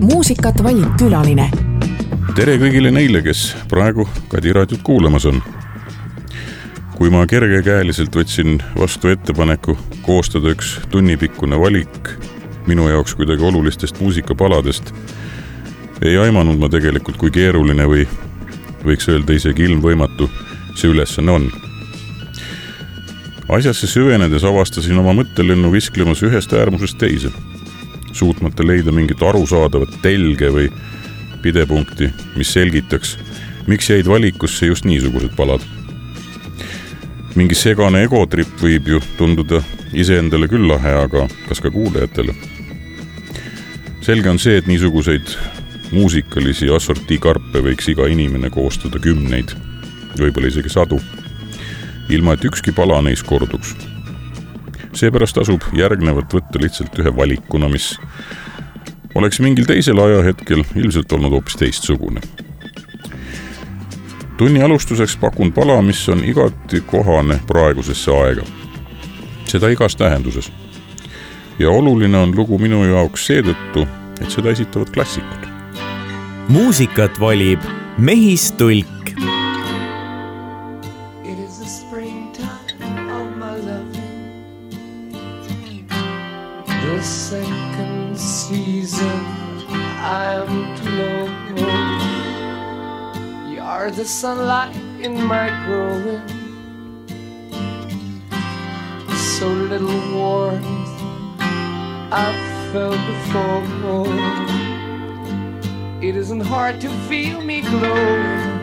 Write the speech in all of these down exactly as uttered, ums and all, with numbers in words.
Muusikat valib külaline. Tere kõigile neile, kes praegu Kadi raadiot kuulamas on. Kui ma kergekäeliselt võtsin vastu ettepaneku koostada üks tunnipikkune valik minu jaoks kuidagi olulistest muusikapaladest, ei aimanud ma tegelikult, kui keeruline või võiks öelda isegi ilmvõimatu see ülesanne on. Asjasse süvenedes avastasin oma mõttelennu visklemas ühest äärmusest teise, suutmata leida mingit arusaadavat telge või pidepunkti, mis selgitaks, miks jäid valikusse just niisugused palad. Mingi segane egotrip võib ju tunduda iseendale küll lahe, aga kas ka kuulajatele. Selge on see, et niisuguseid muusikalisi assortiikarpe võiks iga inimene koostada kümneid, võib-olla isegi sadu, ilma et ükski pala neis korduks. Seepärast asub järgnevat võtta lihtsalt ühe valikuna, mis oleks mingil teisel ajahetkel ilmselt olnud hoopis teistsugune. Tunni alustuseks pakun pala, mis on igati kohane praegusesse aega. Seda igas tähenduses. Ja oluline on lugu minu jaoks seetõttu, et seda esitavad klassikud. Muusikat valib Mehistulk. It is the springtime of my loving, the second season I am to know. You are the sunlight in my growing, so little warmth I've felt before. It isn't hard to feel me glowing.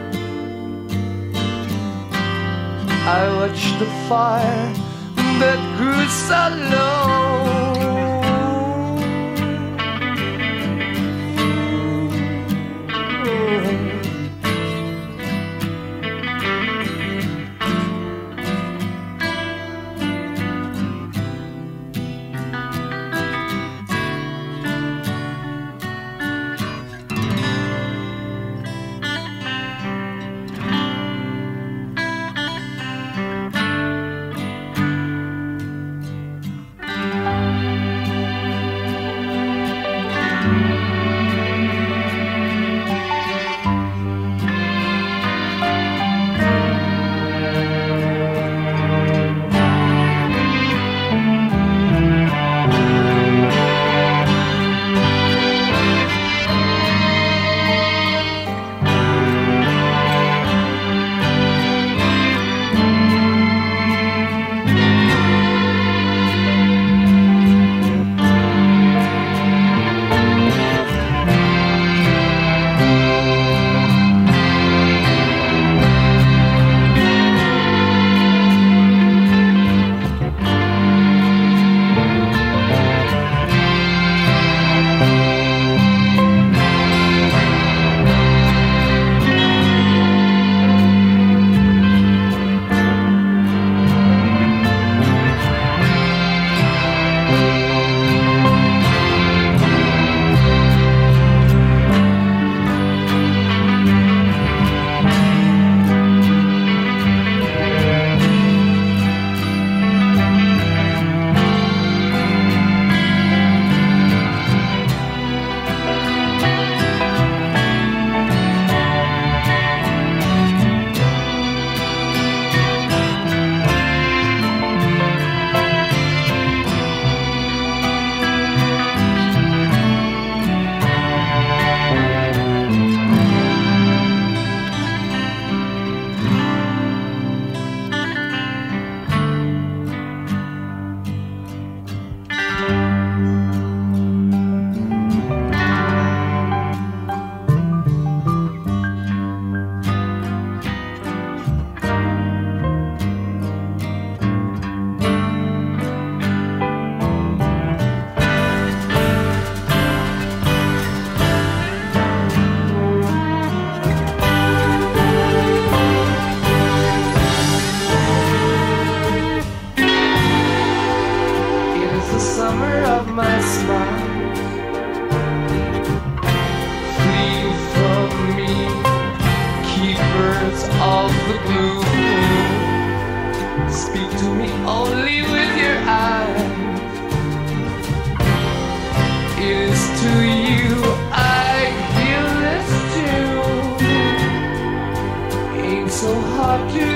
I watched the fire that grew so low.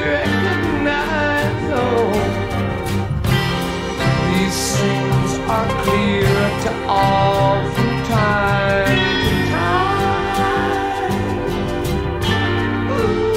recognize. Oh, these things are clear to all from time to time. Ooh.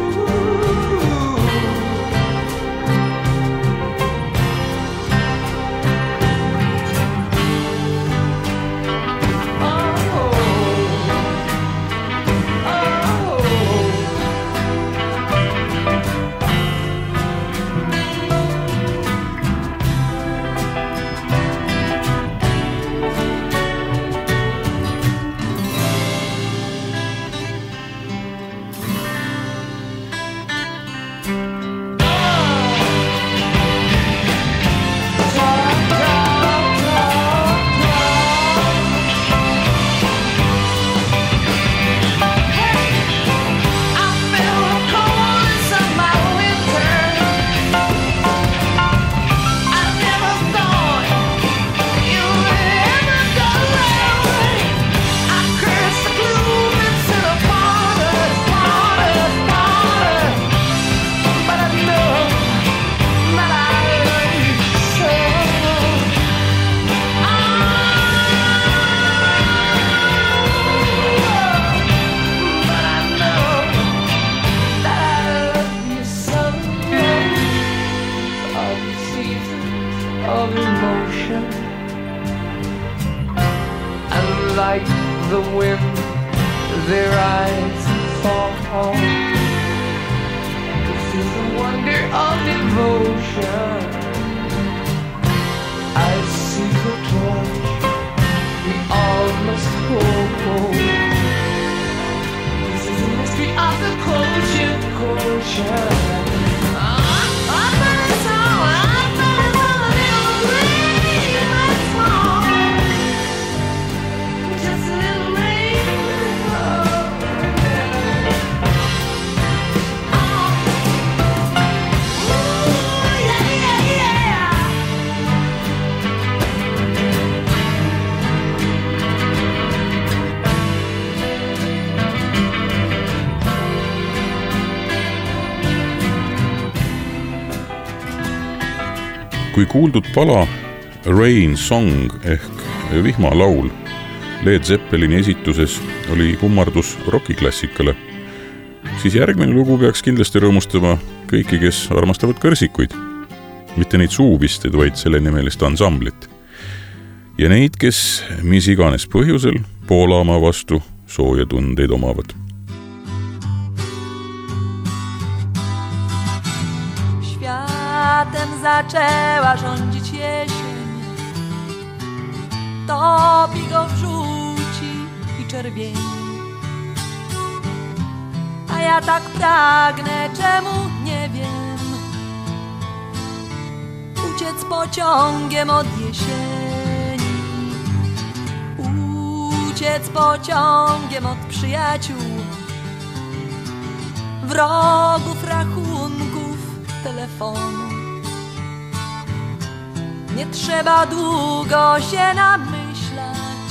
kui kuuldud pala Rain Song ehk vihmalaul Led Zeppelini esituses oli kummardus rokiklassikale, siis järgmine lugu peaks kindlasti rõõmustama kõiki, kes armastavad kõrsikuid. Mitte neid suuvisted, vaid selle nimelist ansamblit. Ja neid, kes mis iganes põhjusel Poolamaa vastu sooja tundeid omavad. Światem zaczęła rządzić jesień, topi go w żółci i czerwieni. A ja tak pragnę, czemu nie wiem, uciec pociągiem od jesieni, uciec pociągiem od przyjaciół, wrogów, rachunków, telefonu. Nie trzeba długo się namyślać,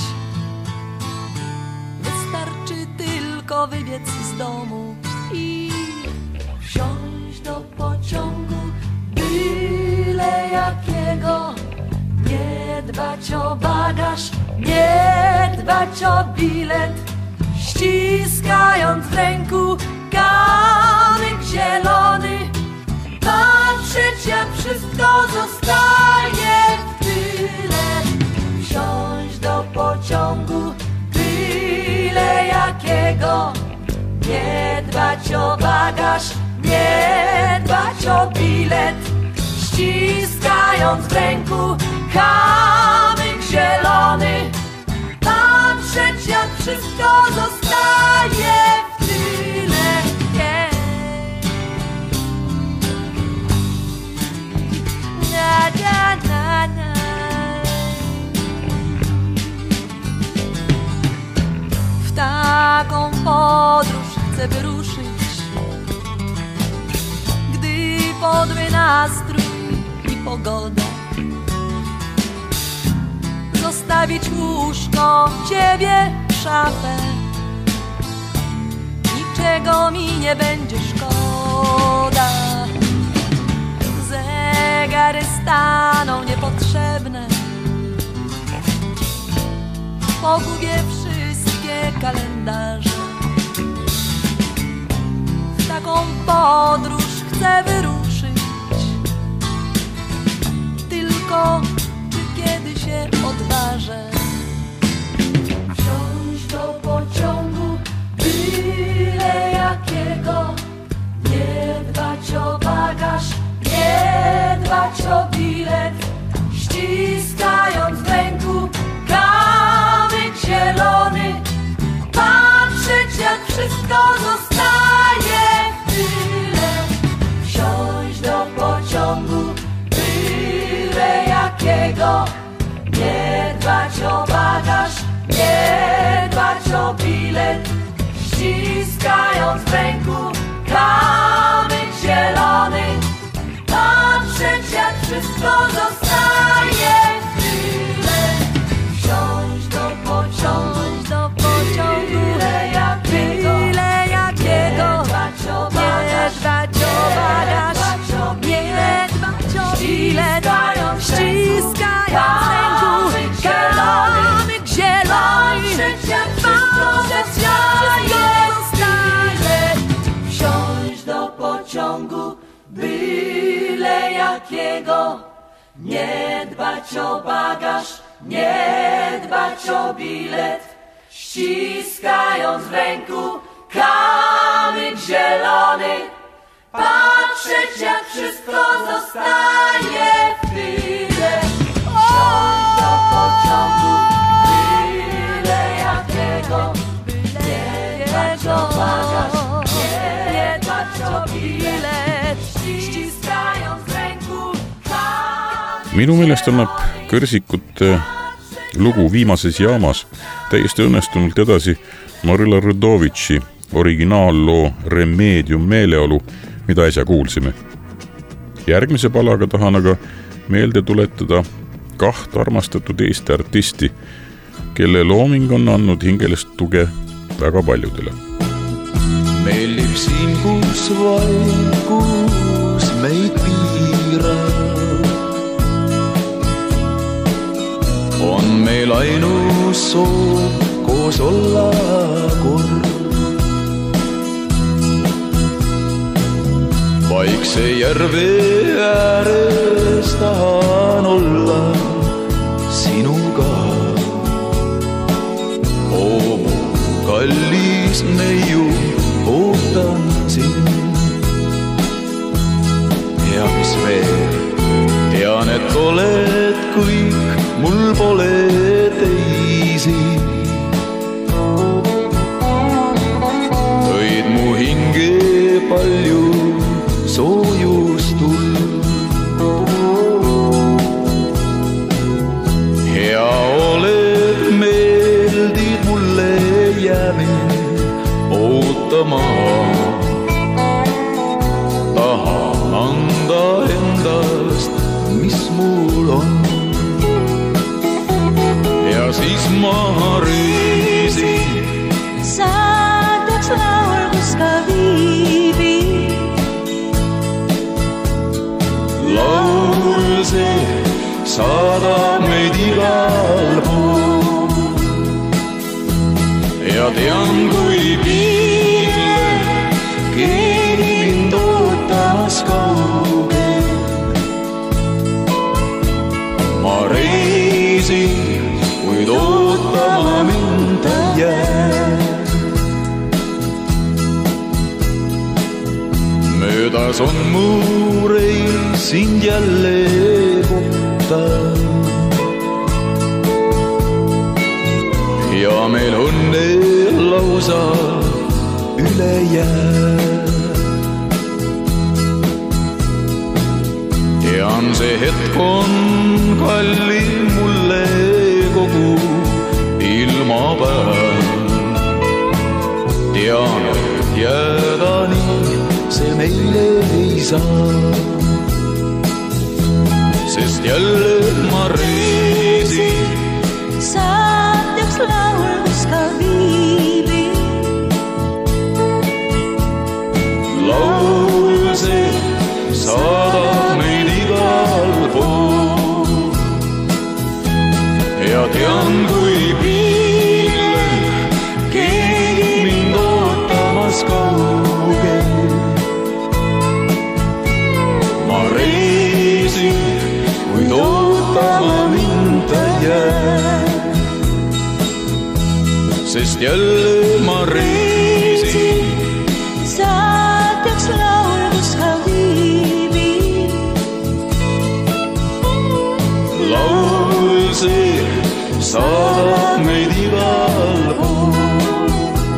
wystarczy tylko wybiec z domu i wsiąść do pociągu byle jakiego. Nie dbać o bagaż, nie dbać o bilet, ściskając w ręku kamyk zielony, patrzeć jak wszystko zostaje w tyle. Wsiąść do pociągu byle jakiego, nie dbać o bagaż, nie dbać o bilet, ściskając w ręku kamyk zielony, patrzeć jak wszystko zostaje w tyle. Yeah. Na, na, na, na. W taką podróż chcę wyruszyć, gdy podły nastrój i pogoda. Zostawić łóżko, ciebie, szafę, niczego mi nie będzie szkoda. Okulary staną niepotrzebne, pogubię wszystkie kalendarze. W taką podróż chcę wyruszyć, tylko czy kiedy się odważę wsiąść do pociągu byle jakiego, nie dbać o bagaż, nie dbać o bilet, ściskając w ręku kamyk zielony, patrzeć jak wszystko zostaje w tyle. Wsiąść do pociągu byle jakiego, nie dbać o bagaż, nie dbać o bilet, ściskając w ręku kamyk zielony, patrzeć jak wszystko zostaje w tyle. Wsiąść do pociągu, do pociągu byle jakiego, byle jakiego, nie dbać o bagaż, nie dbać o bilet, ściskając w ręku kamyk zielony, patrzeć jak wszystko zostaje. Wsiąść do pociągu byle jakiego, nie dbać o bagaż, nie dbać o bilet, ściskając w ręku kamyk zielony, patrzeć jak wszystko zostaje w tyle. Wsiąść do pociągu byle jakiego, nie dbać o bagaż, nie dbać o bilet, ściskając w ręku kamyk. Minu meelest annab Kõrsikute lugu Viimases jaamas täiesti õnnestunult edasi Marilla Rõdovitši originaalloo Remedium meeleolu, mida äsja kuulsime. Järgmise palaga tahan aga meelde tuletada kaht armastatud Eesti artisti, kelle looming on andnud hingelist tuge väga paljudele. Mellib siin, kus vaikus meid piirab, on meil ainus soov koos olla kord. Vaikse järve ääres tahan olla sinuga. Oo mu kallis neiu, ootan sind. Ja mis veel, tean, et oled kõik, mul pole teisi. Tõid mu hinge palju soojustul. Hea oled, meeldid mulle, jääme ootama. Tahan anda endast, mis mul on. Ja siis ma reisin. Saadaks laul, kus ka viibi. Laul see saadab meid igal pool. Ja tean, kui piile keegi mind ootas kaugel. Ma reisin, kuid ootama mind ei jää. Möödas on mu reis sind jälle kohta. Ja meil õnne lausa üle jää. Tean, see hetk on kallim mulle kogu ilmapäev. Tean, et jääda nii see meile ei saa. Sest jälle ma reisin. Saatjaks laul, kus ka viibi. Laul see saadab meid igal sest jälle ma reisin. Saatjaks laul, kus ka viibib. Laul see saadab meid igal pool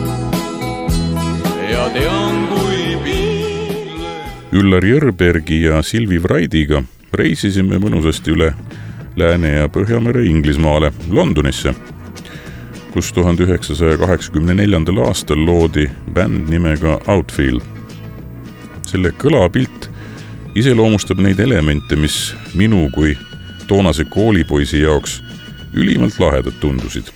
ja tean, kui piile. Üllar Jõrbergi ja Silvi Vraidiga reisisime mõnusasti üle Lääne- ja Põhjamere Inglismaale, Londonisse, kus tuhande üheksasaja kaheksakümne neljandal aastal loodi bänd nimega Outfield. Selle kõlapilt iseloomustab neid elemente, mis minu kui toonase koolipoisi jaoks ülimalt lahedad tundusid.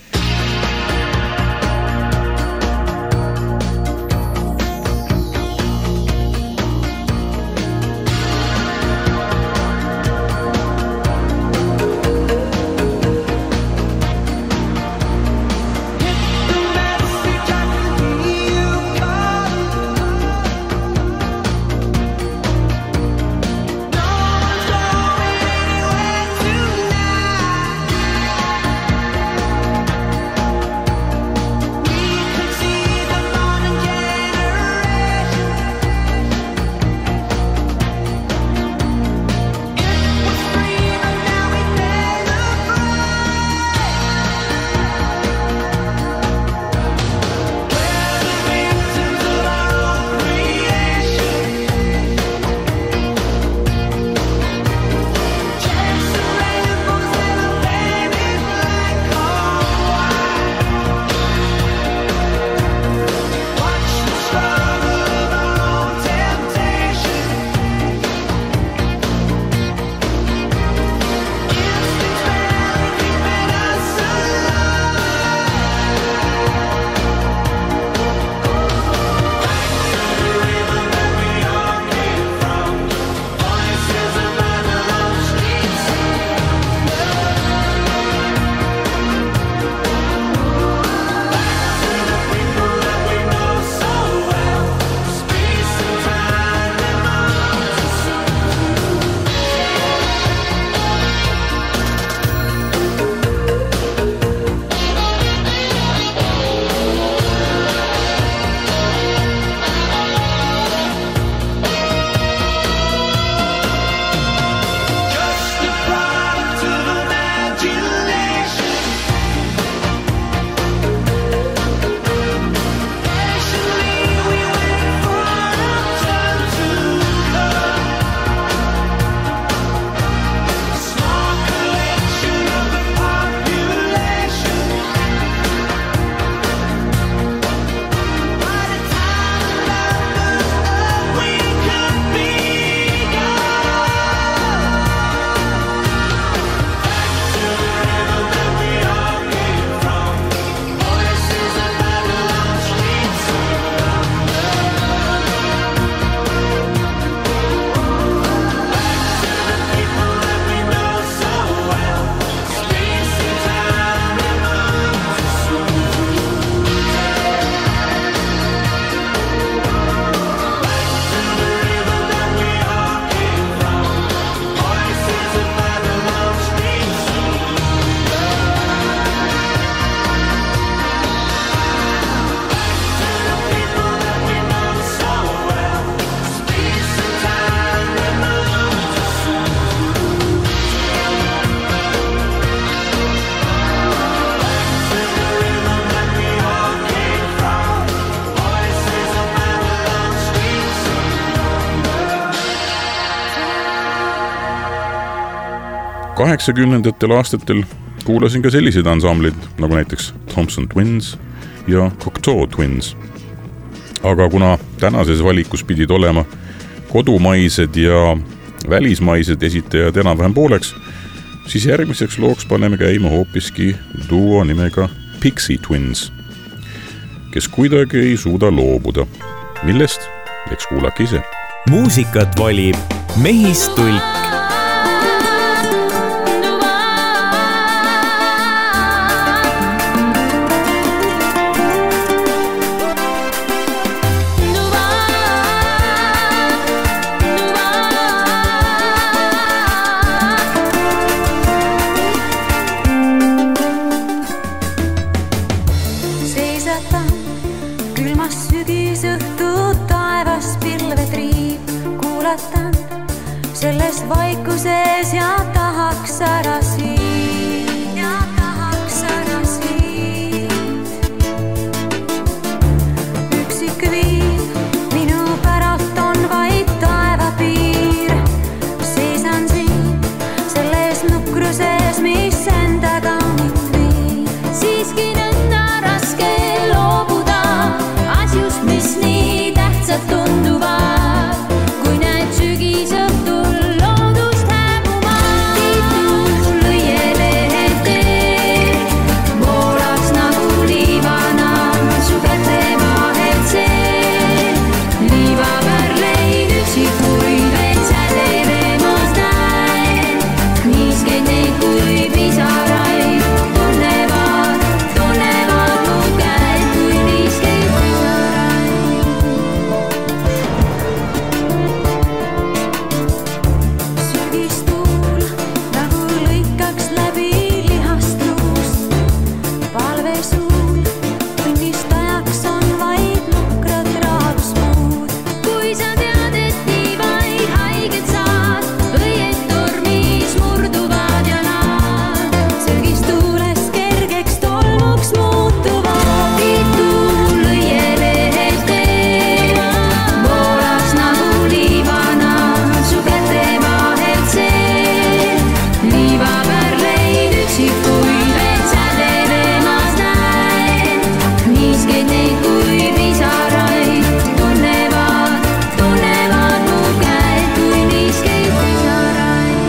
kaheksakümnendatel aastatel kuulasin ka selliseid ansamblid nagu näiteks Thompson Twins ja Cocteau Twins. Aga kuna tänases valikus pidid olema kodumaised ja välismaised esitajad enam-vähem pooleks, siis järgmiseks looks paneme käima hoopiski duo nimega Pixie Twins, kes kuidagi ei suuda loobuda. Millest? Eks kuulake ise. Muusikat valib Mehistulk. See sügisõhtu taevas pilved riib, kuulatan selles vaikuses ja tahaks ära siit, ja tahaks ära siit. Üksik viib minu päralt on vaid taevapiir, seisan siin selles nukruses, mis endaga mind viib. Siiski nõnda raske loobuda asjust, mis nii tähtsad tunduvad, kui näed sügisõhtul loodust hääbumaa. Tiitul õielehed teed, voolaks nagu liivana su käte vahelt see. Liivapärleid üksikuid veel sädelemas näen, niiskeid neid kui pisaraid tunnevad, tunnevad mu käed kui niiskeid pisaraid. Sügistuul nagu lõikaks läbi lihast luust, palvesuul tunnistajaks on vaid nukrad raadusmuud. Kui sa tead, et nii vaid haiget saad, õied tormis murduvad ja nad sügistuules kergeks tolmuks muutuvad. Tiitul õielehed teed, voolaks nagu liivana su käte vahelt see. Liivapärleid üksikuid veel sädelemas näen, niiskeid neid kui pisaraid tunnevad, tunnevad mu käed kui niiskeid pisaraid.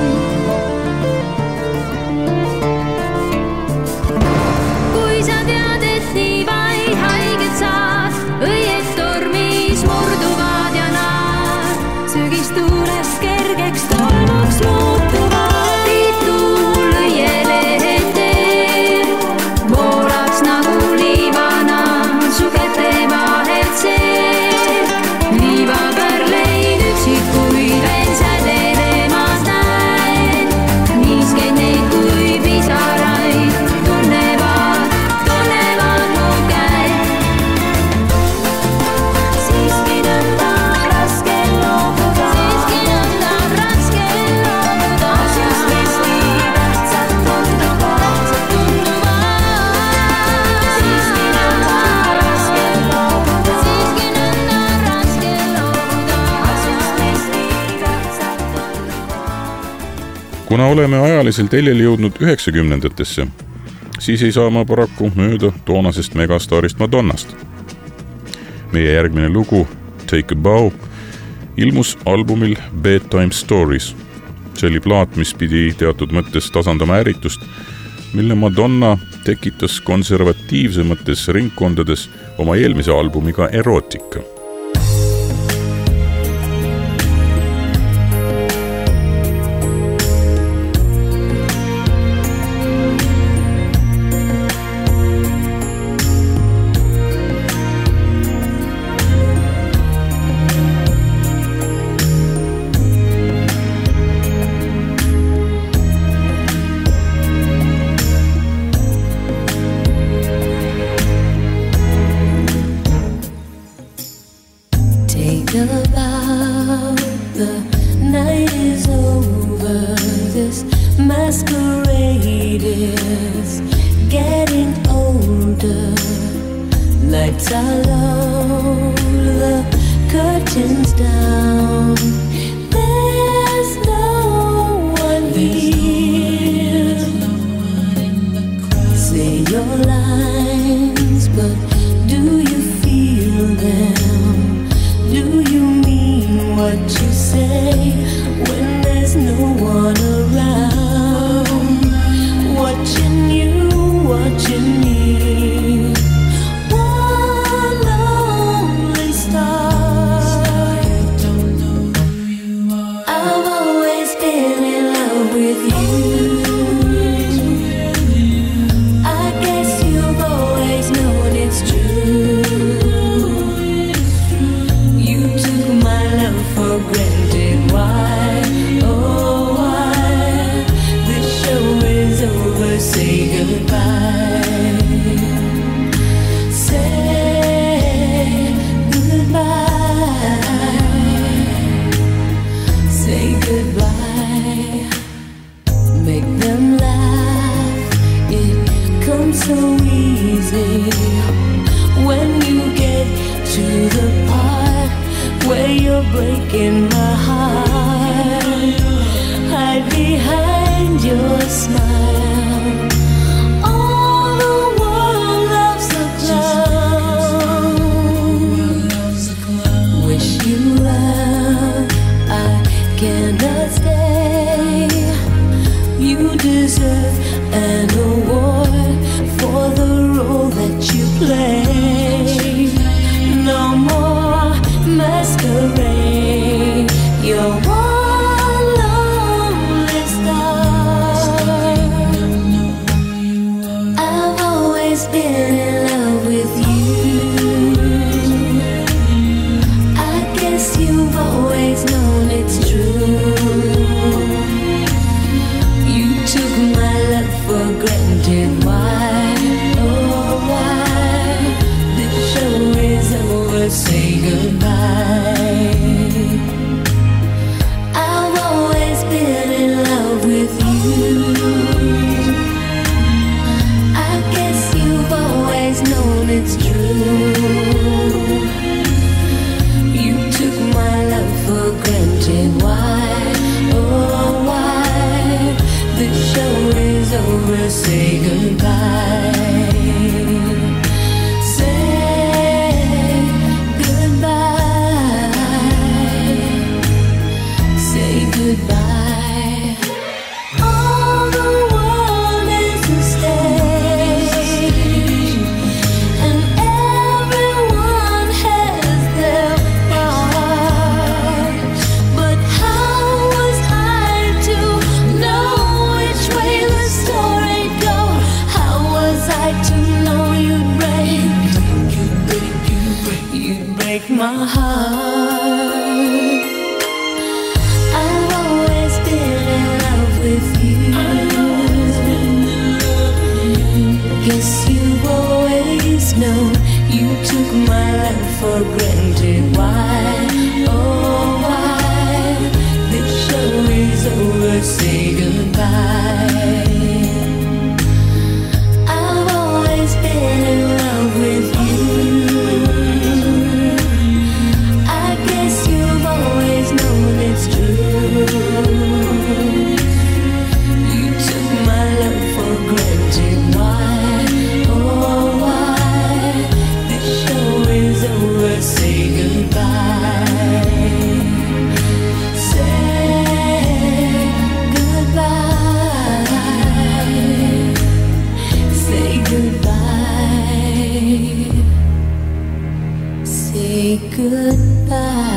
Kui sa tead, et nii vaid haiget saad, õied tormis murduvad ja nad sügistuules kergeks tolmuks muutuvad. Tiitul õielehed teed, voolaks nagu liivana su käte vahelt see. Liivapärleid üksikuid veel sädelemas näen, niiskeid neid kui pisaraid tunnevad, tunnevad mu käed. Siiski nõnda raske loobuda, siiski nõnda raske loobuda asjust, mis nii tähtsad tunduvad, tunduvad. Siiski nõnda raske loobuda, siiski nõnda raske loobuda asjust, mis nii tähtsad tunduvad. Kuna oleme ajalisel teljel jõudnud üheksakümnendatesse, siis ei saa ma paraku mööda toonasest megastaarist Madonnast. Meie järgmine lugu, Take a Bow, ilmus albumil Bedtime Stories. See oli plaat, mis pidi teatud mõttes tasandama ärritust, mille Madonna tekitas konservatiivsemates ringkondades oma eelmise albumiga Erotica. Take a bow, the night is over. This masquerade is getting older. Lights are low, the curtains down. There's no one here. Say your lines, but do you feel them? Do you mean what you say when there's no one around? Watching you, watching me. One lonely star. I've always been in love with you. I guess you've always known it's true. For granted, why, oh why, this show is over, say goodbye. easy when you get to the part where you're breaking my heart. Hide behind your smile. All the world loves a clown. Wish you well, I cannot stay. You deserve an award for the role that you play. No more masquerade. You're one lonely star. I've always been in love with you. I guess you've always known it's true. You took my love for granted. Why, oh why? This show is over, say goodbye. I've always been in love with you. I guess you've always known it's true. You took my love for granted. Why, oh why? The show is over, say goodbye. Say goodbye. Say goodbye. All the world is a stage, and everyone has their part. But how was I to know which way the story'd go? How was I to know you'd break, you'd break my heart? I've always been in love with you. Guess you've always known. You took my love for granted. Why, oh why? This show is over, say goodbye. I've always been in love with you. I guess you've always known it's true. You took my love for granted. Why, oh why? This show is over, say goodbye. Say goodbye. Say goodbye. Say goodbye.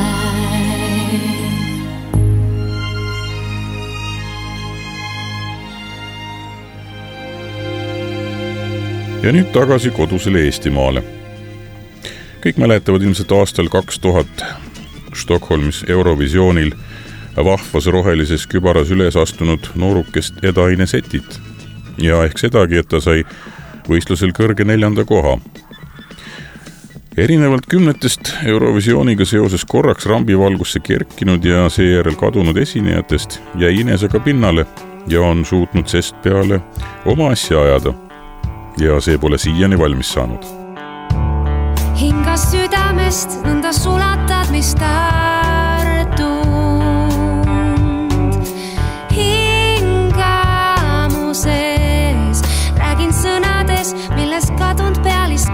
ja nüüd tagasi kodusele Eestimaale. Kõik mäletavad ilmselt aastal kaks tuhat Stockholmis Eurovisioonil vahvas rohelises kübaras üles astunud noorukest Edaine Setit ja ehk sedagi, et ta sai võistlusel kõrge neljanda koha. Erinevalt kümnetest Eurovisiooniga seoses korraks rambivalgusse kerkinud ja seejärel kadunud esinejatest jäi Inesega pinnale ja on suutnud sest peale oma asja ajada. Ja see pole siiani valmis saanud. Hingas südamest nõnda sulatad, mis tartund. Hinga mu sees, räägin sõnades, milles kadunud pealist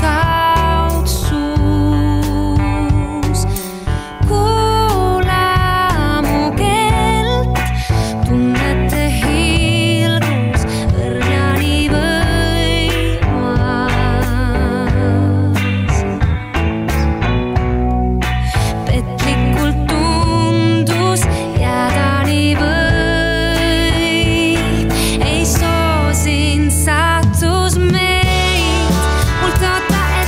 kaudsus. Kuula mu keelt, tunnete hiilgus, õrjani võimas. Petlikult tundus jääda nii võib. Ei soosin saatus meid, mult oota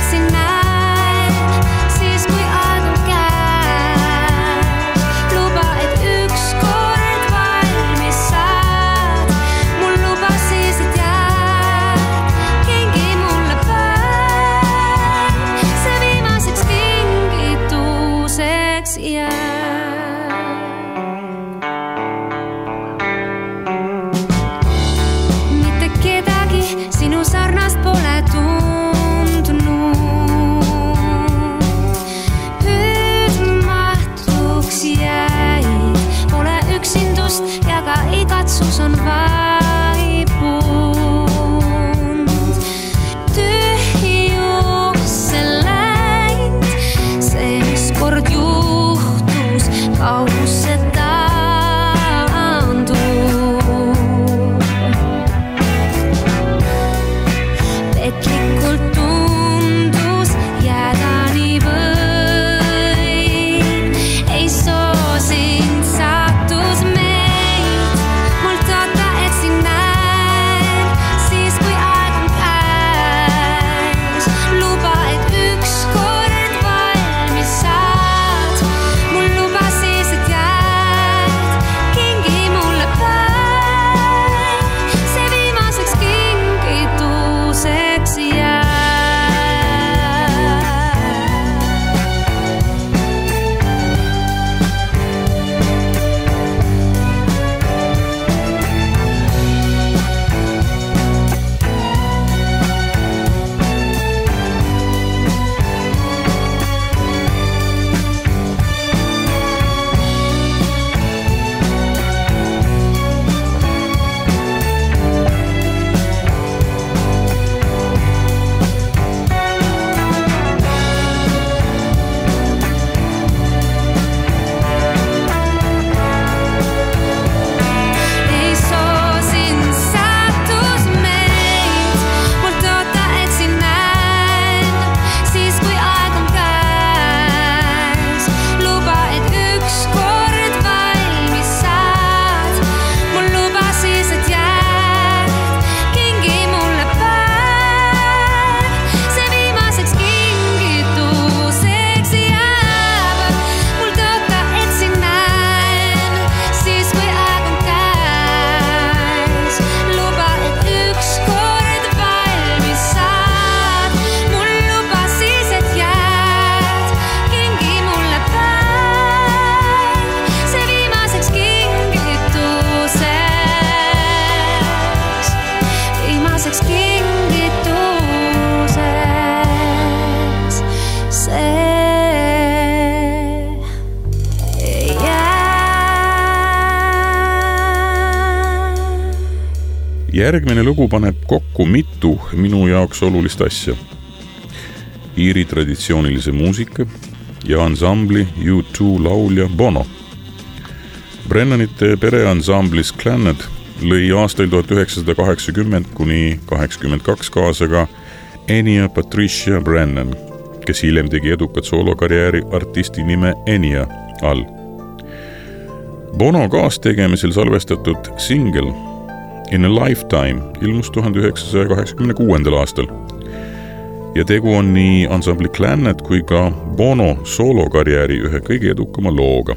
Järgmine lugu paneb kokku mitu minu jaoks olulist asja. Iiri traditsioonilise muusika ja ansambli U two laulja Bono. Brennanite pereansamblis Clannad lõi aastail tuhat üheksasada kaheksakümmend kuni kaheksakümmend kaks kaasaga Enya Patricia Brennan, kes hiljem tegi edukat soolokarjääri artisti nime Enya all. Bono kaastegemisel salvestatud single In a Lifetime ilmus tuhande üheksasaja kaheksakümne kuuendal aastal ja tegu on nii ansambli Clannad kui ka Bono soolokarjääri ühe kõige edukama looga.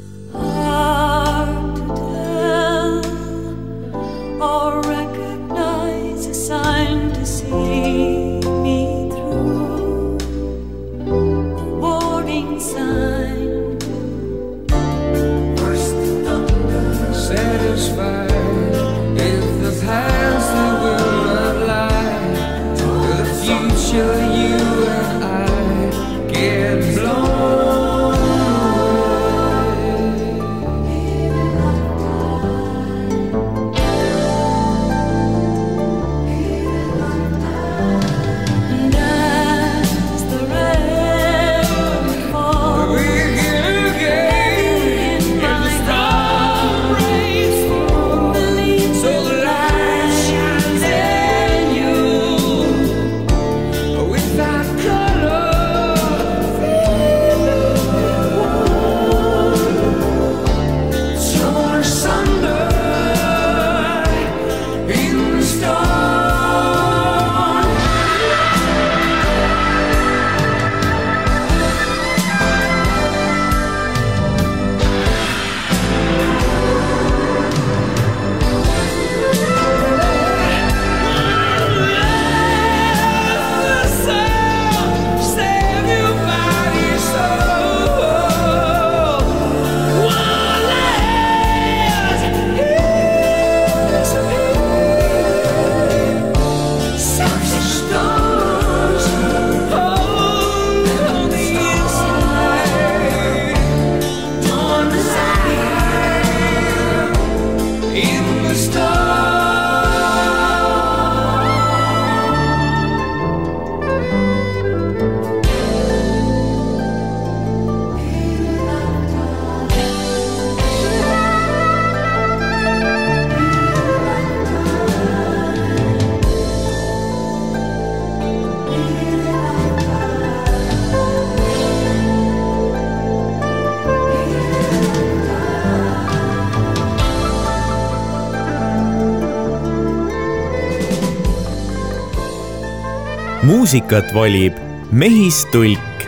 Muusikat valib Mehistulk.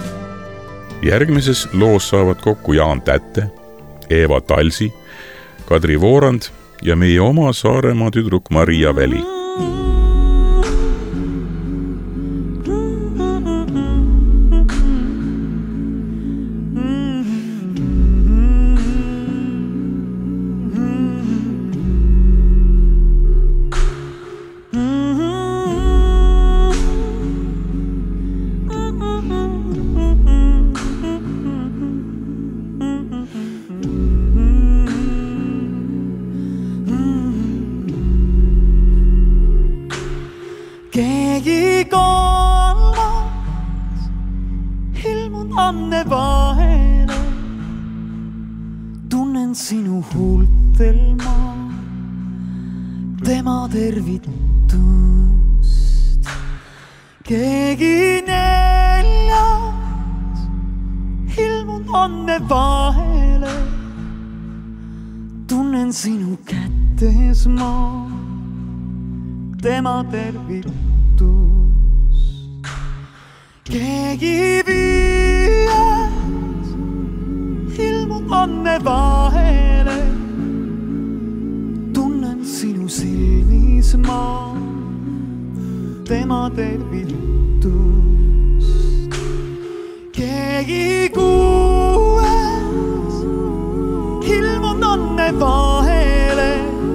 Järgmises loos saavad kokku Jaan Tätte, Eeva Talsi, Kadri Voorand ja meie oma Saaremaa tüdruk Maria Väli. Keegi kolmas ilmun anne vahele, tunnen sinu huultel ma tema tervitust. Keegi neljas ilmun anne vahele, tunnen sinu kätes ma tema tervitust. Keegi viies ilmun anne vahele, tunnen sinu silmis ma tema tervitust. Keegi kuues ilmun anne vahele,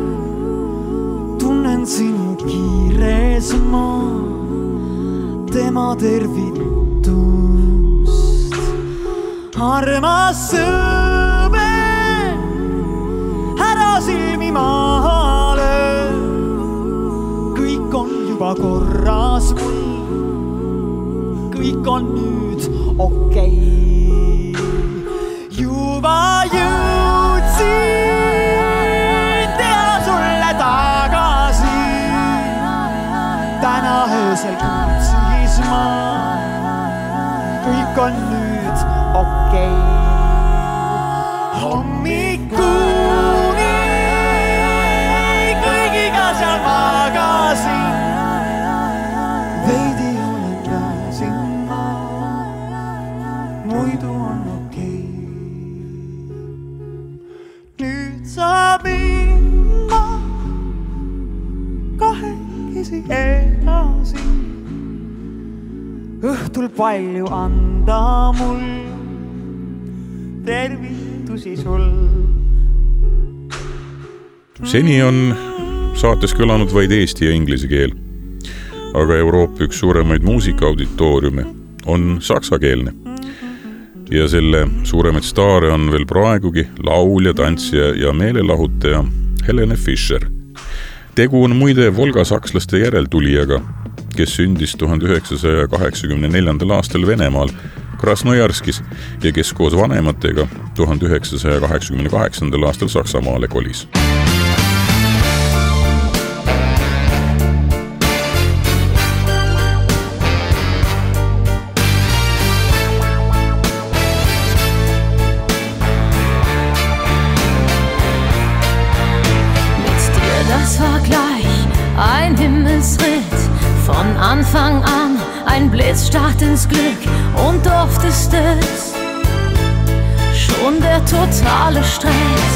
tunnen sinu kiires ma tema tervitust. Armas sõber, ära silmi maale, juba korras mul, kõik on nüüd okei okay. Juba jõudsin teha sulle tagasi, täna öösel küpsis ma, kõik on nüüd okei okay. Hommikuni kõigiga seal magasin, veidi olen pääsin ma, muidu on okei okay. Nüüd saab minna kahekesi edasi, õhtul palju anda mul, tervitusi sul. Seni on saates kõlanud vaid eesti ja inglise keel, aga Euroopa üks suuremaid muusikaauditooriume on saksakeelne. Ja selle suuremaid staare on veel praegugi laulja, tantsija ja meelelahutaja Helene Fischer. Tegu on muide volgasakslaste järeltulijaga, kes sündis tuhande üheksasaja kaheksakümne neljandal aastal Venemaal Krasnojarskis ja kes koos vanematega tuhande üheksasaja kaheksakümne kaheksandal aastal Saksamaale kolis. Ein Himmelsritt, von Anfang an ein Blitzstart ins Glück und oft ist es schon der totale Stress.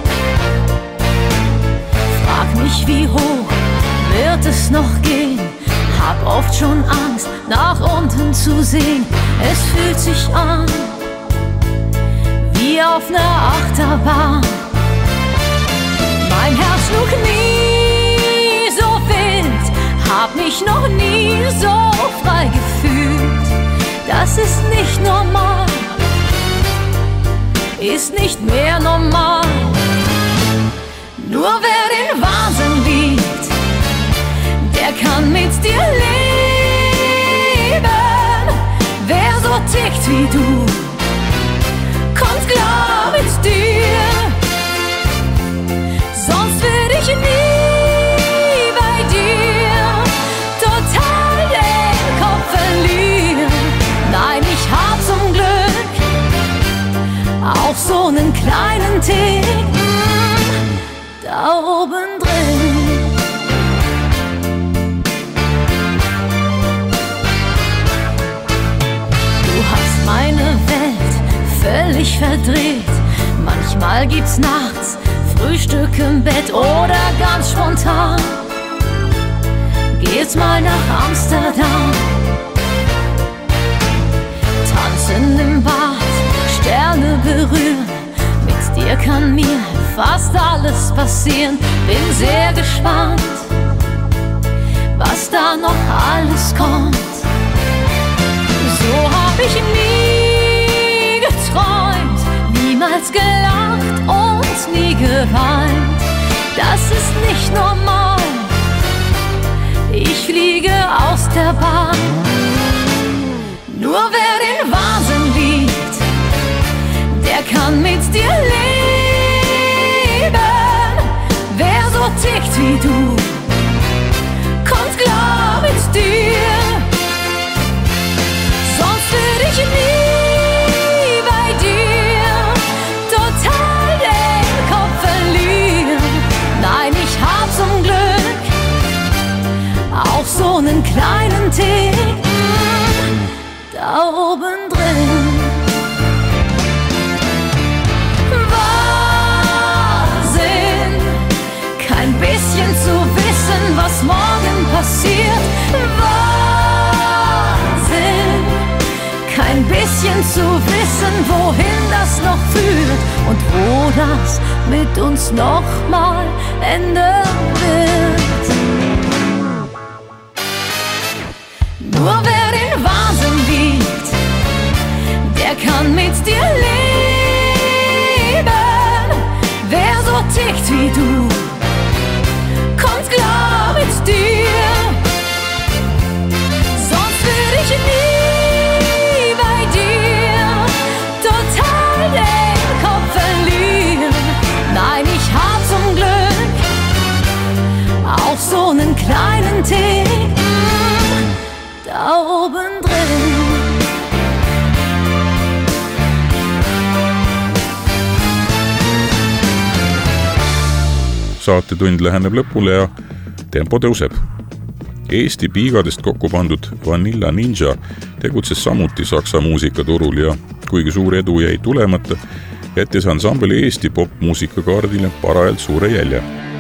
Frag mich, wie hoch wird es noch gehen, hab oft schon Angst, nach unten zu sehen. Es fühlt sich an wie auf einer Achterbahn. Mein Herz schlug nie hab mich noch nie so frei gefühlt. Das ist nicht normal, ist nicht mehr normal. Nur wer den Wahnsinn liebt, der kann mit dir leben. Wer so tickt wie du, kommt klar mit dir. Sonst würd ich nie nein, ich hab zum Glück auch so einen kleinen Tick da oben drin. Du hast meine Welt völlig verdreht. Manchmal gibt's nachts Frühstück im Bett oder ganz spontan geht's mal nach Amsterdam. Tanzen im Bad, Sterne berühren. Mit dir kann mir fast alles passieren. Bin sehr gespannt, was da noch alles kommt. So hab ich nie geträumt, niemals gelacht und nie geweint. Das ist nicht normal. Ich fliege aus der Bahn. Nur wer den Wahnsinn liebt, der kann mit dir leben. Wer so tickt wie du, kommt klar mit dir. Sonst würd ich nie bei dir total den Kopf verlieren. Nein, ich hab zum Glück auch so einen kleinen Tick da oben drin. Wahnsinn, kein bisschen zu wissen, was morgen passiert. Wahnsinn, kein bisschen zu wissen, wohin das noch führt und wo das mit uns noch mal enden wird. Nur wer den Wahnsinn liebt, der kann mit dir leben. Wer so tickt wie du, kommt klar mit dir. da oben drin. Saatetund läheneb lõpule ja tempo tõuseb. Eesti piigadest kokku pandud Vanilla Ninja tegutses samuti Saksa muusikaturul ja kuigi suur edu jäi tulemata, jättis ansambel Eesti popmuusikakaardile parajalt suure jälje.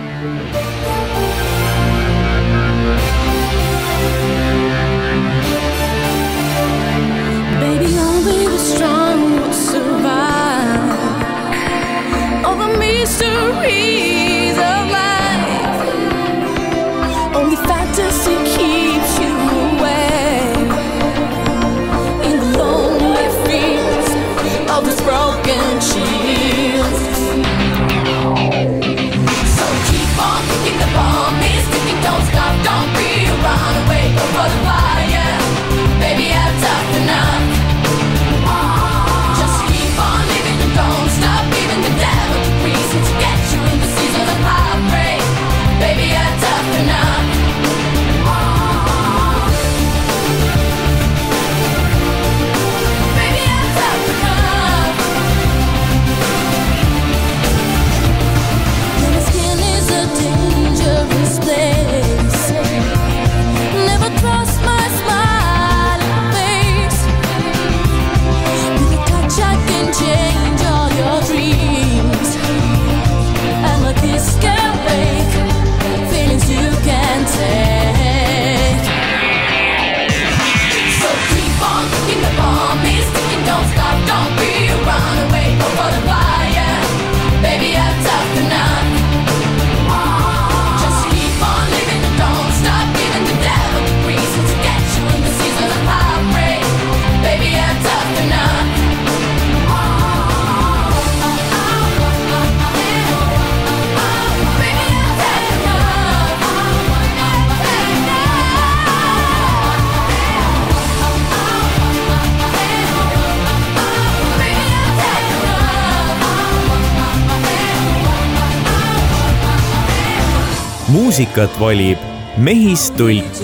Muusikat valib Mehistulk.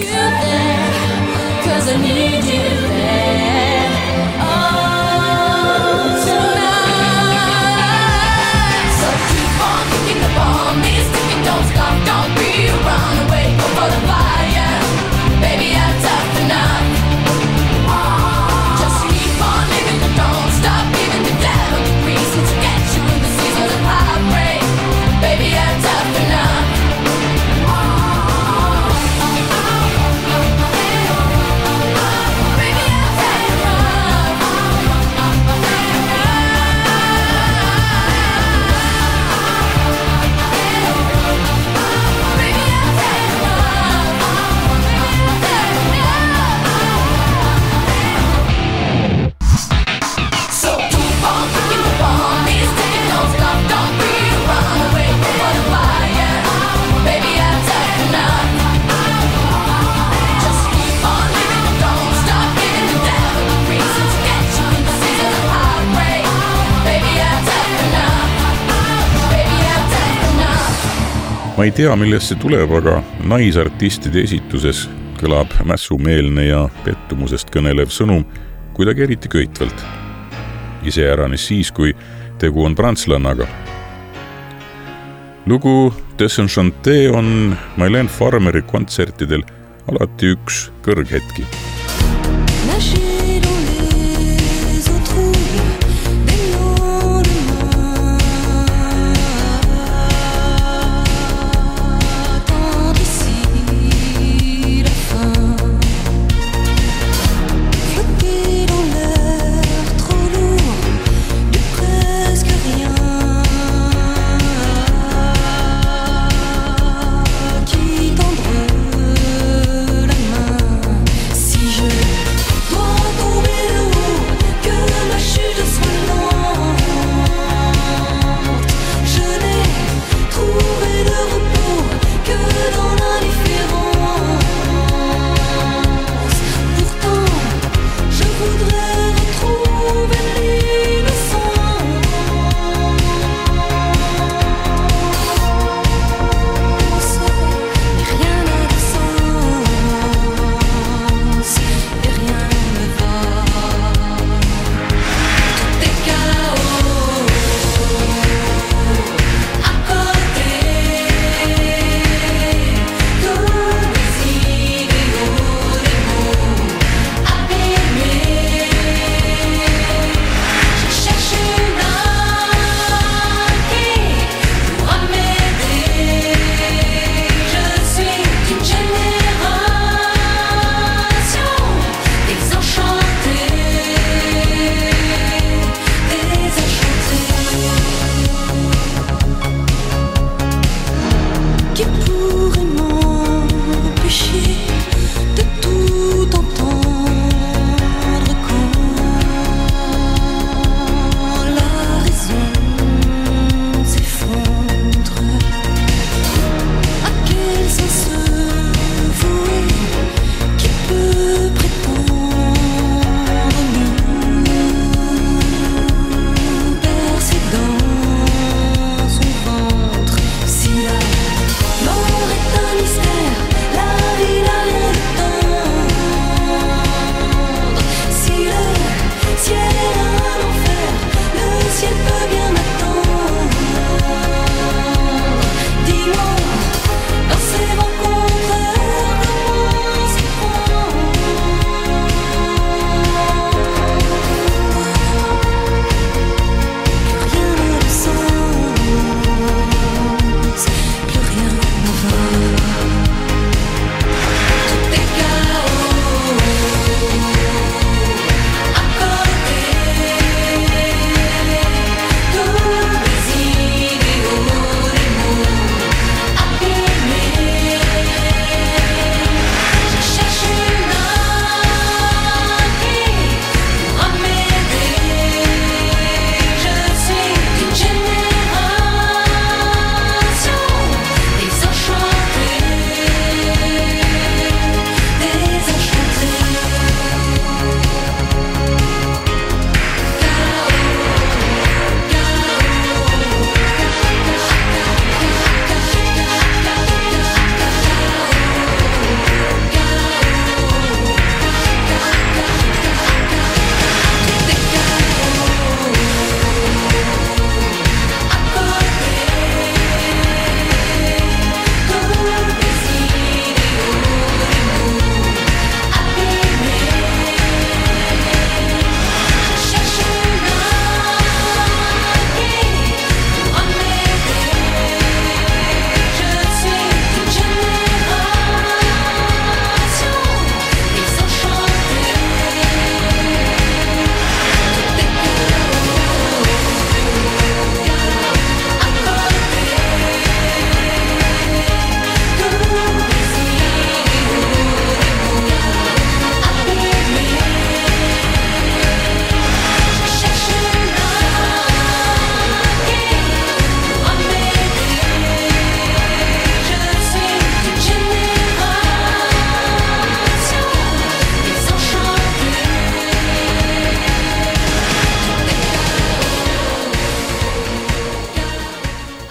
Ma ei tea, millest see tuleb, aga naisartistide esituses kõlab mässumeelne ja pettumusest kõnelev sõnum kuidagi eriti köitvalt. Iseäranis siis, kui tegu on prantslannaga. Lugu Desenchanté on Mylène Farmeri kontsertidel alati üks kõrghetki. Si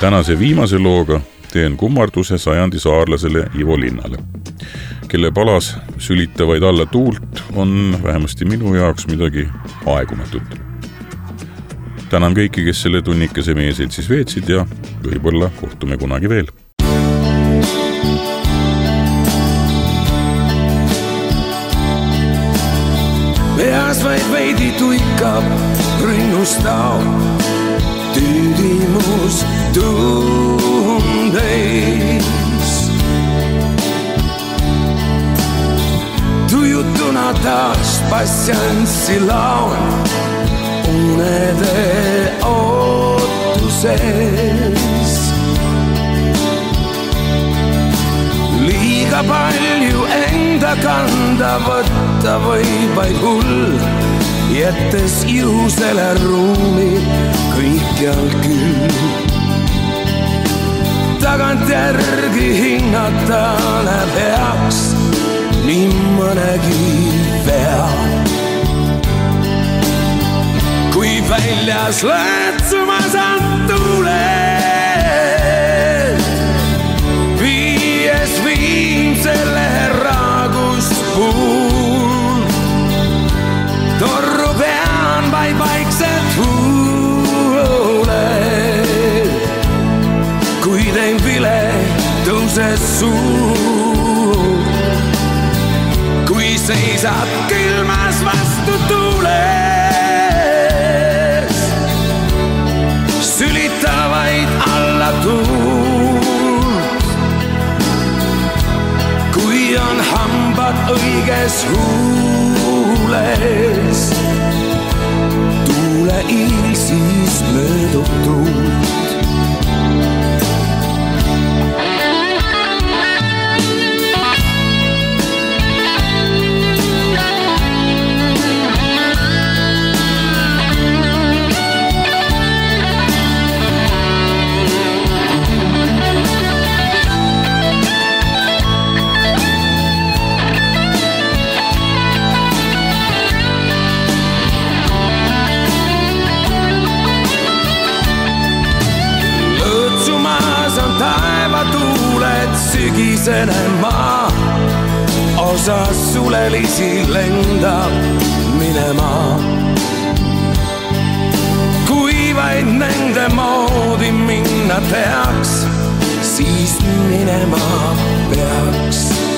tänase viimase looga teen kummarduse sajandi saarlasele Ivo Linnale, kelle palas sülitavaid alla tuult on vähemasti minu jaoks midagi aegumatut. Tänan kõiki, kes selle tunnikese meie seltsis veetsid ja võib-olla kohtume kunagi veel. Peas vaid veidi tuikab rinnustao tüüdimus tundeis. Tujutuna taas passianssi laun unede ootuses. Liiga palju enda kanda võtta võib vaid hull, jättes juhusele ruumi kõikjal küll. Tagant järgi hinnata näeb heaks nii mõnegi vea. Kui väljas lõtsumas on tuuled, viies viimsele raaguspuu, torru pean vaid vaikselt huuled. Kui tein vile tõuses suu, kui seisad külmas vastu tuules, sülitavaid alla tuult. Kui on hambad õiges huules, tuule il siis möödub tuult. Sügisene maa osa sulelisi lendab minema. Kui vaid nende moodi minna teaks, siis minema peaks.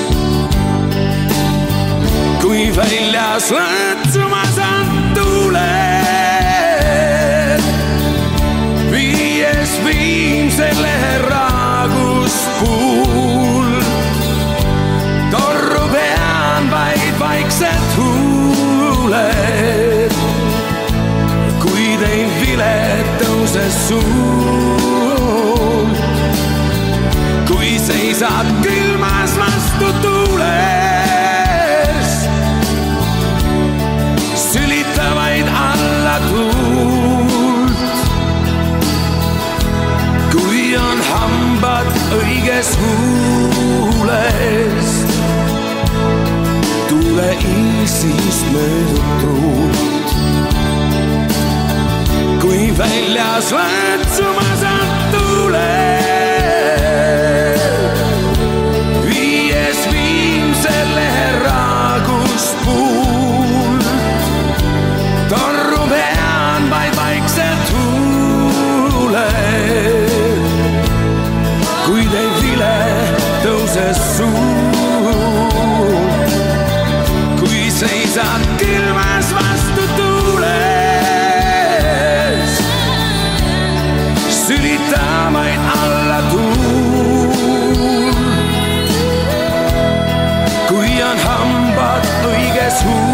Kui väljas lõtsumas on tuuled, viies viimsele raaguspuu, torru pean vaid vaikselt huuled. Kui tein vile tõuses suul, kui seisad külmas vastu tuules, sülitavaid alla tuult. Kui on hambad õiges huules, tuule il siis möödub tuult. Kui väljas lõtsumas on tuuled, viies viimsele raaguspuu, torru pean vaid vaikselt huuled. Kui tein vile tõuses suul, kui seisad külmas vastu tuules, sülitamaid alla tuul. Kui on hambad õiges huul,